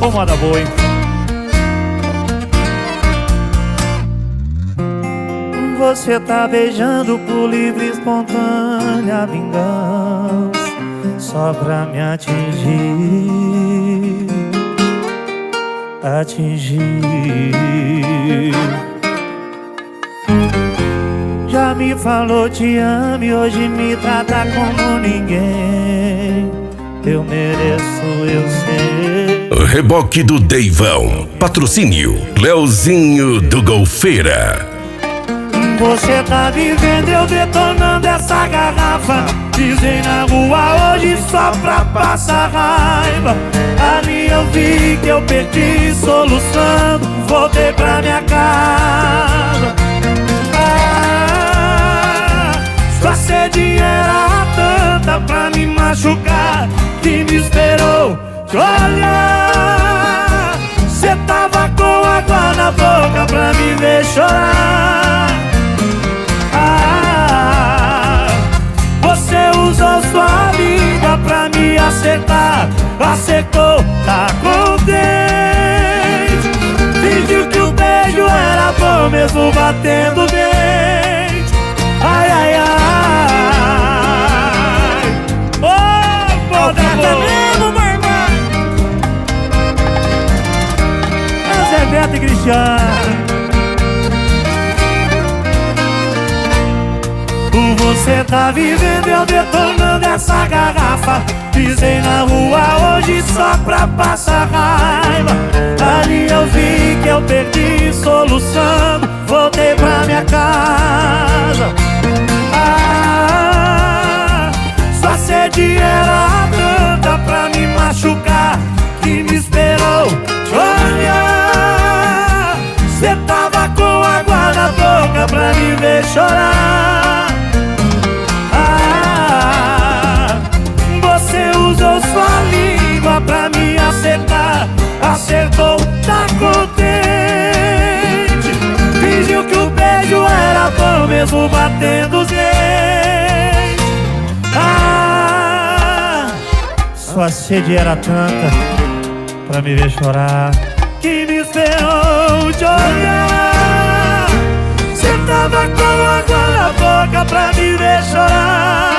Ô, moda boa, hein? Você tá beijando por livre e espontânea vingança, só pra me atingir. Já me falou te amo e hoje me trata como ninguém. Eu mereço, eu sei. Reboque do Deivão. Patrocínio Leozinho do Golfeira. Você tá vivendo, eu detonando essa garrafa. Pisei na rua hoje só pra passar raiva. Ali eu vi que eu perdi soluçando, voltei pra minha casa. Sua sede era tanta pra me machucar que me esperou te olhar. Cê tava com água na boca pra me ver chorar. Você usou sua língua pra me acertar, acertou, tá contente. Fingiu que o beijo era bom mesmo batendo dente. Ai, ai, ai. Oh, moda mesmo, meu irmão. É Zé Beto e Cristiano. Você tá vivendo, eu detonando essa garrafa. Pisei na rua hoje só pra passar raiva. Ali eu vi que eu perdi soluçando, voltei pra minha casa. Sua sede era tanta pra me machucar que me esperou te olhar. Cê tava com água na boca pra me ver chorar. Usou sua língua pra me acertar, acertou, tá contente. Fingiu que o beijo era bom mesmo batendo os dentes. Sua sede era tanta pra me ver chorar que me esperou de olhar. Cê tava com água na boca pra me ver chorar.